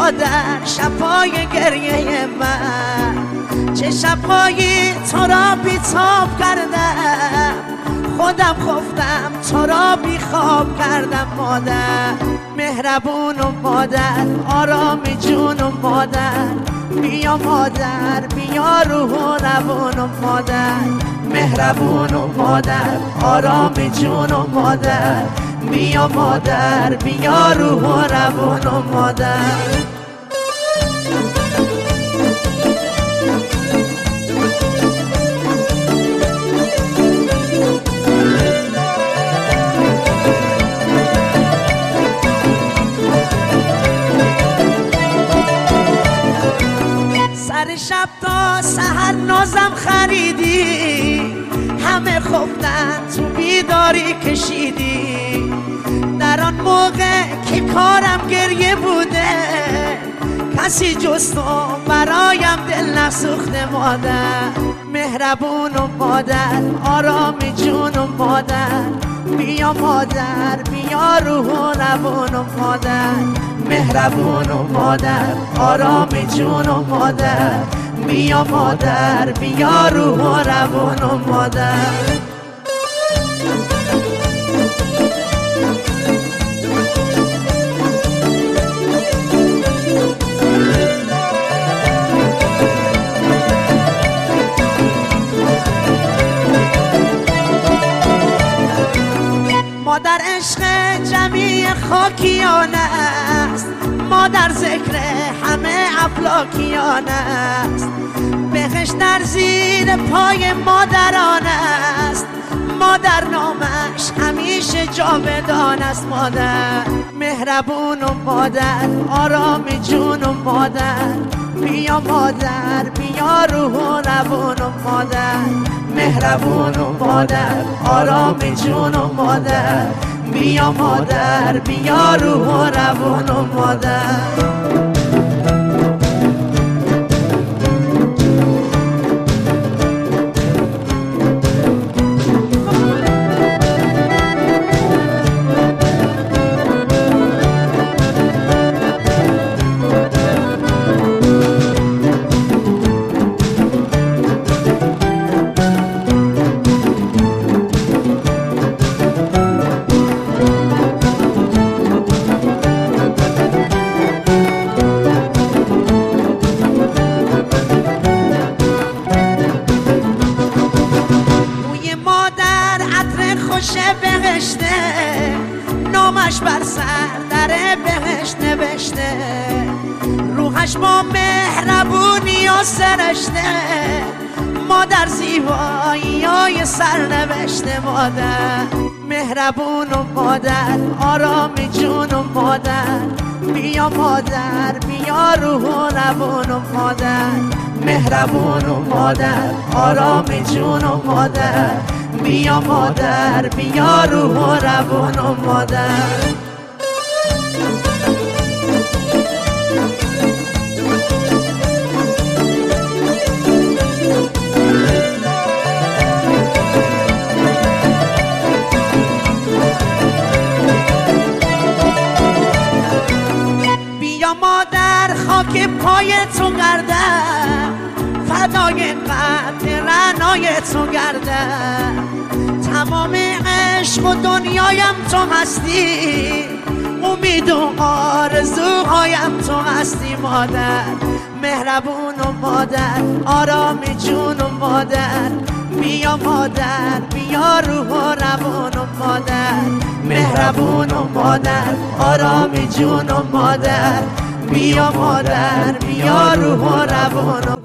مادر شب‌های گریه من، چه شب‌هایی تو را بی‌تاب کردم، خودم خفتم تو را بیخواب کردم. مادر مهربون و مادر آرام جون و مادر، بیا مادر بیا روح و روان و مادر، مهربون و مادر آرام جون و مادر، بیا مادر بیا روح و روان و مادر. سر شب تا سحر نازم خریدی، همه خفتن تو بیداری کشیدی. در آن موقع که کارم گریه بوده، کسی جز تو برایم دل نسوخته. مادر مهربون و مادر آرام جون و مادر، بیا مادر بیا روح و روان و مادر، مهربون و مادر آرام جون و مادر، بیا مادر بیا روح و روان و مادر. مادر عشق جمیع خاکیان است، مادر ذکر همه افلاکیان است. بهشت در زیر پای مادران است، مادر نامش همیشه جاودان است. مادر مهربون و مادر آرام جون و مادر، بیا مادر بیا روح و روان و مادر، مهربون و مادر آرام جون و مادر، بیا مادر بیا روح و روان و مادر. خوش بهشته، نامش بر سر در بهشت نوشته، روحش با مهربونی و سرشته، مادر زیبایی های سر نوشته. مادر مهربون و مادر آرام جون و مادر، بیا مادر بیا روح و روان و مادر، مهربون و مادر آرام جون و مادر، بیا مادر بیا روح و روان و مادر. بیا مادر خاک پای تو گردم، فدای قد رعنای تو گردم، تمام عشق و دنیایم تو هستی، امید و آرزوهایم تو هستی. مادر مهربون و مادر آرام جون و مادر، بیا مادر بیا روح و روان و مادر، مهربون و مادر آرام جون و مادر، بیا مادر بیا روح و روان و